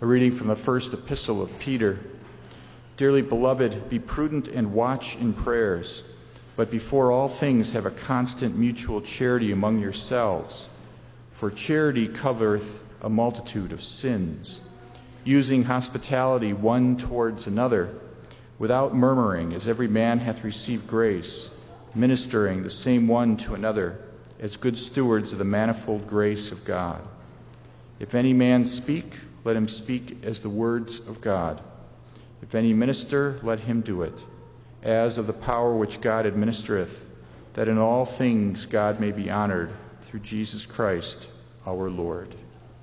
A reading from the first epistle of Peter. Dearly beloved, be prudent and watch in prayers, but before all things have a constant mutual charity among yourselves. For charity covereth a multitude of sins, using hospitality one towards another, without murmuring, as every man hath received grace, ministering the same one to another, as good stewards of the manifold grace of God. If any man speak, let him speak as the words of God. If any minister, let him do it, as of the power which God administereth, that in all things God may be honored through Jesus Christ our Lord.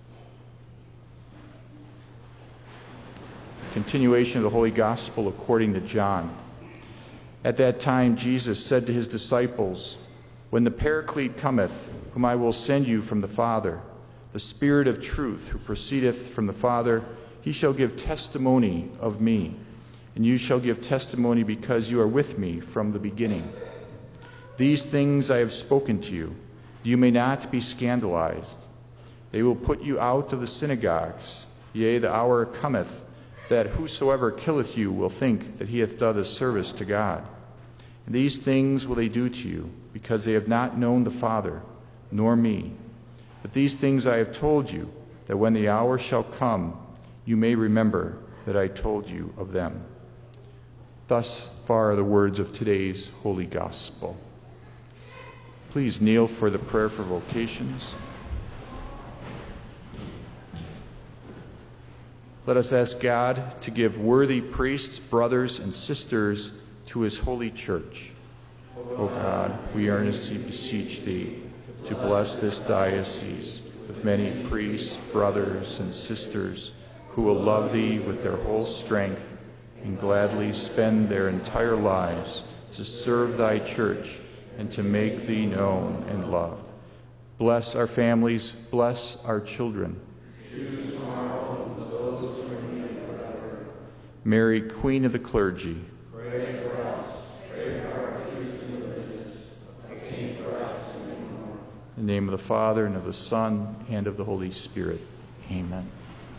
Continuation of the Holy Gospel according to John. At that time Jesus said to his disciples, When the Paraclete cometh, whom I will send you from the Father, the Spirit of truth, who proceedeth from the Father, he shall give testimony of me, and you shall give testimony because you are with me from the beginning. These things I have spoken to you, that you may not be scandalized. They will put you out of the synagogues. Yea, the hour cometh, that whosoever killeth you will think that he hath done a service to God. And these things will they do to you, because they have not known the Father, nor me. But these things I have told you, that when the hour shall come, you may remember that I told you of them. Thus far the words of today's Holy Gospel. Please kneel for the prayer for vocations. Let us ask God to give worthy priests, brothers, and sisters to his holy church. O God, we earnestly beseech thee to bless this diocese with many priests, brothers, and sisters who will love thee with their whole strength and gladly spend their entire lives to serve thy church and to make thee known and loved. Bless our families, bless our children. Mary, Queen of the Clergy, pray for us. Pray for our priests and religious. Obtain for us and many more. In the name of the Father, and of the Son, and of the Holy Spirit. Amen.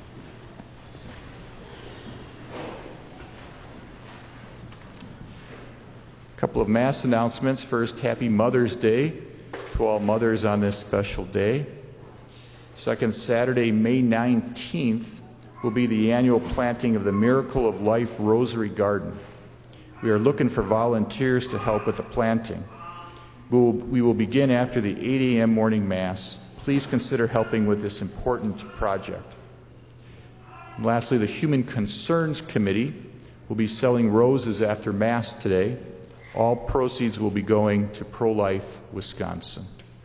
A couple of Mass announcements. First, Happy Mother's Day to all mothers on this special day. Second, Saturday, May 19th, will be the annual planting of the Miracle of Life Rosary Garden. We are looking for volunteers to help with the planting. We will begin after the 8 a.m. morning Mass. Please consider helping with this important project. And lastly, the Human Concerns Committee will be selling roses after Mass today. All proceeds will be going to Pro-Life Wisconsin.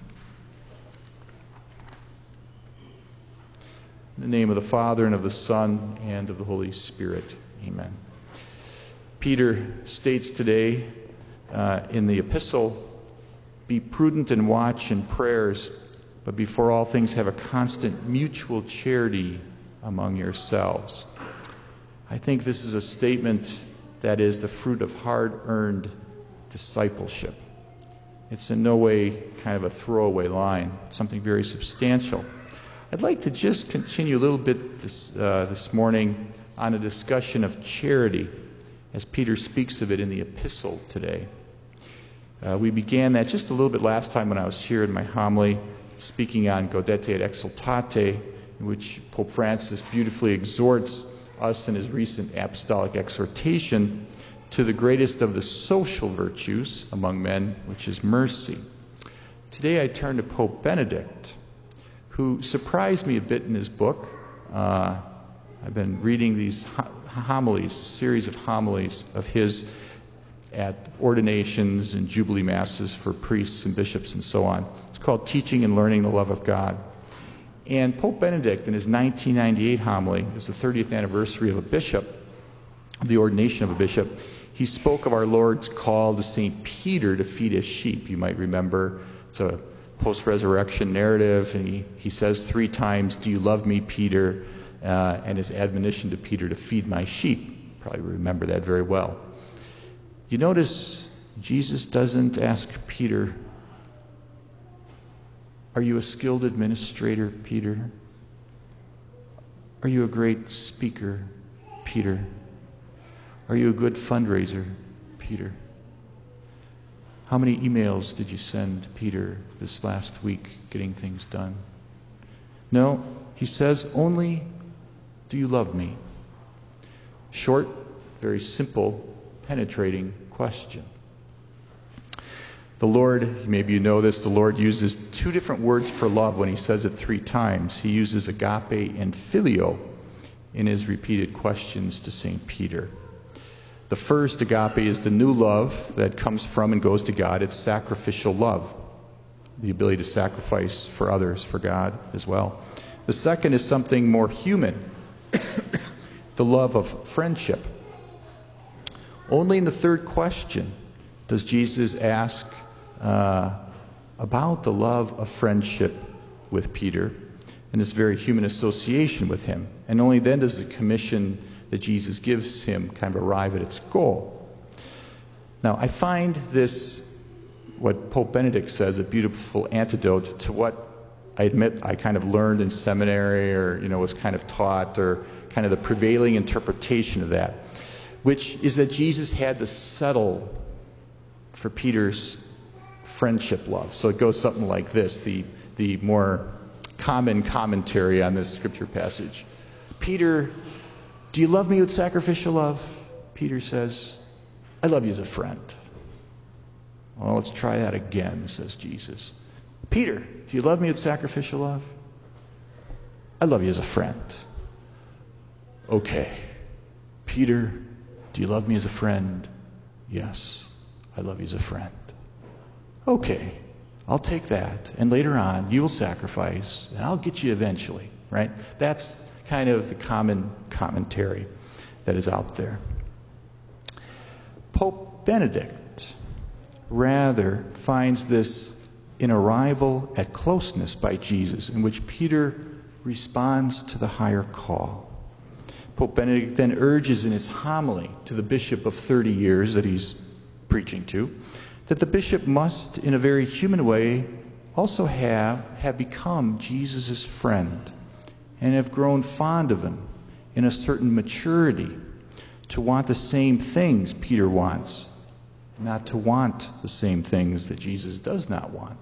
In the name of the Father, and of the Son, and of the Holy Spirit. Amen. Peter states today in the epistle, be prudent and watch in prayers, but before all things have a constant mutual charity among yourselves. I think this is a statement that is the fruit of hard-earned discipleship. It's in no way kind of a throwaway line. It's something very substantial. I'd like to just continue a little bit this morning on a discussion of charity as Peter speaks of it in the epistle today. We began that just a little bit last time when I was here in my homily speaking on Gaudete et Exsultate, in which Pope Francis beautifully exhorts us in his recent apostolic exhortation to the greatest of the social virtues among men, which is mercy. Today I turn to Pope Benedict, who surprised me a bit in his book. I've been reading these homilies, a series of homilies of his at ordinations and jubilee masses for priests and bishops and so on. It's called Teaching and Learning the Love of God. And Pope Benedict, in his 1998 homily, it was the 30th anniversary of a bishop, of the ordination of a bishop, he spoke of our Lord's call to St. Peter to feed his sheep. You might remember it's a post-resurrection narrative, and he says 3 times, do you love me, Peter? And his admonition to Peter to feed my sheep. Probably remember that very well. You notice Jesus doesn't ask Peter, are you a skilled administrator, Peter? Are you a great speaker, Peter? Are you a good fundraiser, Peter? How many emails did you send, Peter, this last week getting things done? No, he says, only, do you love me? Short, very simple, penetrating question. The Lord, maybe you know this, the Lord uses two different words for love when he says it 3 times. He uses agape and phileo in his repeated questions to St. Peter. The first, agape, is the new love that comes from and goes to God. It's sacrificial love, the ability to sacrifice for others, for God as well. The second is something more human, the love of friendship. Only in the third question does Jesus ask about the love of friendship with Peter and this very human association with him. And only then does the commission that Jesus gives him kind of arrive at its goal. Now, I find this, what Pope Benedict says, a beautiful antidote to what I admit I kind of learned in seminary or, was kind of taught, or kind of the prevailing interpretation of that, which is that Jesus had to settle for Peter's friendship love. So it goes something like this, the more common commentary on this scripture passage. Peter, do you love me with sacrificial love? Peter says, I love you as a friend. Well, let's try that again, says Jesus. Peter, do you love me with sacrificial love? I love you as a friend. Okay. Peter, do you love me as a friend? Yes, I love you as a friend. Okay, I'll take that, and later on you will sacrifice, and I'll get you eventually, right? That's kind of the common commentary that is out there. Pope Benedict rather finds this in arrival at closeness by Jesus, in which Peter responds to the higher call. Pope Benedict then urges in his homily to the bishop of 30 years that he's preaching to, that the bishop must, in a very human way, also have become Jesus' friend and have grown fond of him in a certain maturity to want the same things Peter wants, not to want the same things that Jesus does not want.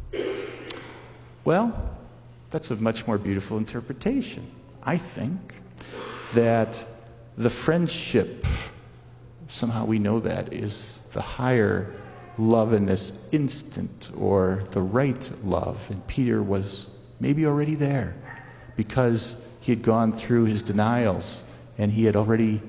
Well, that's a much more beautiful interpretation. I think that the friendship, somehow we know that, is the higher love in this instant, or the right love. And Peter was maybe already there because he had gone through his denials and he had already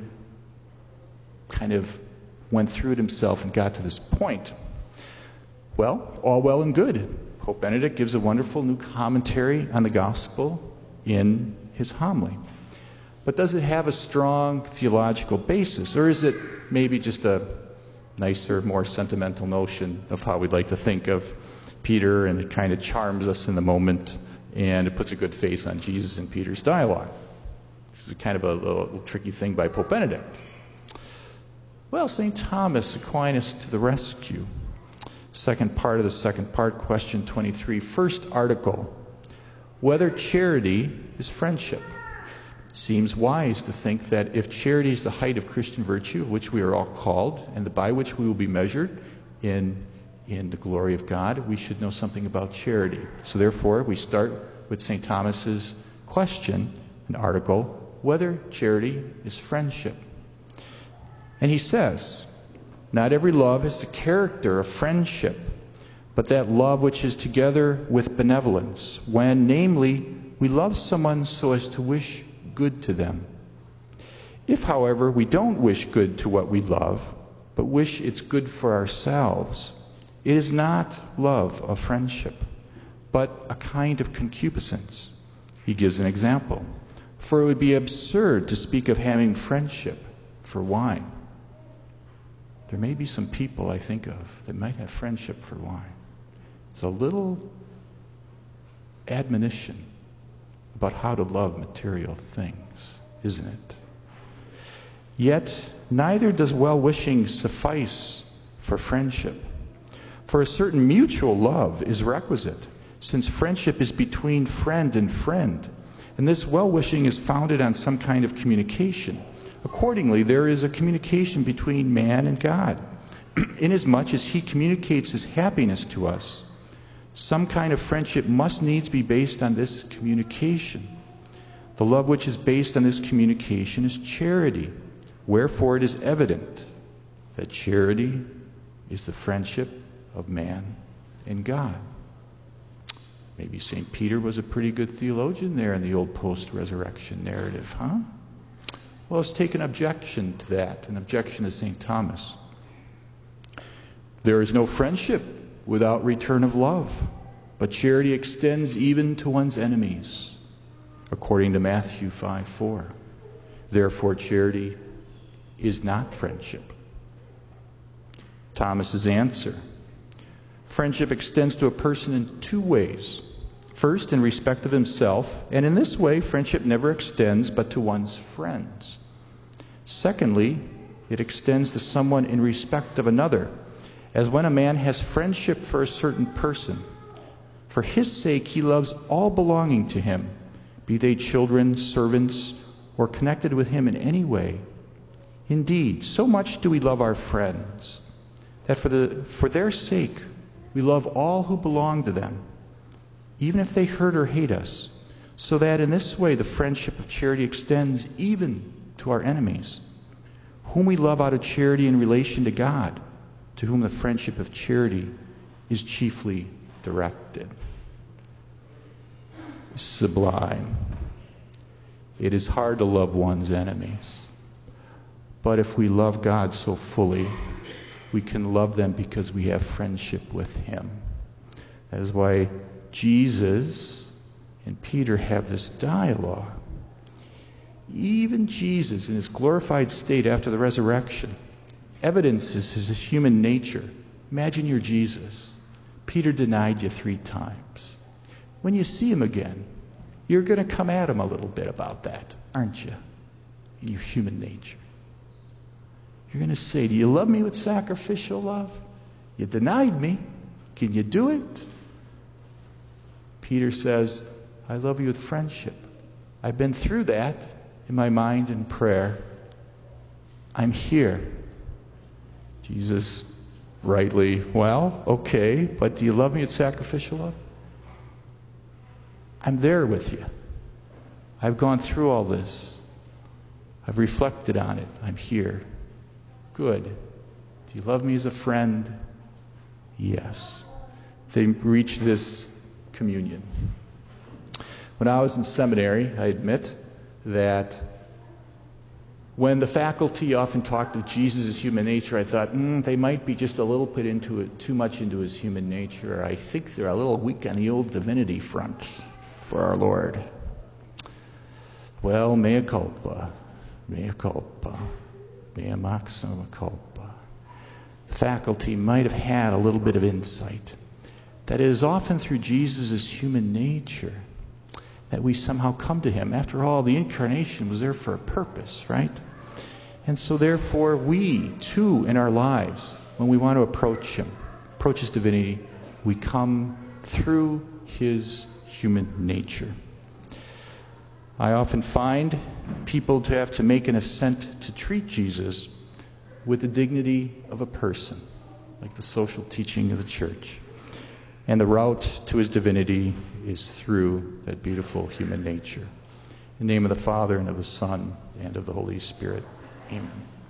kind of went through it himself and got to this point. Well, all well and good. Pope Benedict gives a wonderful new commentary on the gospel in his homily. But does it have a strong theological basis, or is it maybe just a nicer, more sentimental notion of how we'd like to think of Peter, and it kind of charms us in the moment, and it puts a good face on Jesus and Peter's dialogue? This is kind of a little tricky thing by Pope Benedict. Well, St. Thomas Aquinas to the rescue. Second part of the second part, question 23. First article, whether charity is friendship. It seems wise to think that if charity is the height of Christian virtue, which we are all called, and by which we will be measured in the glory of God, we should know something about charity. So therefore, we start with St. Thomas's question, an article, whether charity is friendship. And he says, not every love has the character of friendship, but that love which is together with benevolence, when, namely, we love someone so as to wish good to them. If, however, we don't wish good to what we love, but wish it's good for ourselves, it is not love of friendship, but a kind of concupiscence. He gives an example. For it would be absurd to speak of having friendship for wine. There may be some people I think of that might have friendship for wine. It's a little admonition about how to love material things, isn't it? Yet, neither does well-wishing suffice for friendship. For a certain mutual love is requisite, since friendship is between friend and friend, And this well-wishing is founded on some kind of communication. Accordingly, there is a communication between man and God, inasmuch as he communicates his happiness to us. Some kind of friendship must needs be based on this communication. The love which is based on this communication is charity. Wherefore it is evident that charity is the friendship of man and God. Maybe St. Peter was a pretty good theologian there in the old post-resurrection narrative, huh? Well, let's take an objection to that, an objection to St. Thomas. There is no friendship without return of love, but charity extends even to one's enemies, according to Matthew 5:4. Therefore, charity is not friendship. Thomas's answer: friendship extends to a person in two ways. First, in respect of himself, and in this way, friendship never extends but to one's friends. Secondly, it extends to someone in respect of another, as when a man has friendship for a certain person. For his sake, he loves all belonging to him, be they children, servants, or connected with him in any way. Indeed, so much do we love our friends, that for their sake we love all who belong to them, even if they hurt or hate us, so that in this way the friendship of charity extends even to our enemies, whom we love out of charity in relation to God, to whom the friendship of charity is chiefly directed. Sublime. It is hard to love one's enemies, but if we love God so fully, we can love them because we have friendship with Him. That is why Jesus and Peter have this dialogue. Even Jesus, in his glorified state after the resurrection, evidences his human nature. Imagine you're Jesus. Peter denied you 3 times. When you see him again, you're going to come at him a little bit about that, aren't you? In your human nature. You're going to say, do you love me with sacrificial love? You denied me. Can you do it? Peter says, I love you with friendship. I've been through that in my mind and prayer. I'm here. Jesus, rightly, well, okay, but do you love me with sacrificial love? I'm there with you. I've gone through all this. I've reflected on it. I'm here. Good. Do you love me as a friend? Yes. They reach this communion. When I was in seminary, I admit that when the faculty often talked of Jesus' human nature, I thought, they might be just a little bit into it, too much into his human nature. I think they're a little weak on the old divinity front for our Lord. Well, mea culpa, mea culpa, mea maxima culpa. The faculty might have had a little bit of insight that it is often through Jesus' human nature that we somehow come to him. After all, the incarnation was there for a purpose, right? And so therefore, we too in our lives, when we want to approach him, approach his divinity, we come through his human nature. I often find people to have to make an assent to treat Jesus with the dignity of a person, like the social teaching of the church. And the route to his divinity is through that beautiful human nature. In the name of the Father, and of the Son, and of the Holy Spirit. Amen.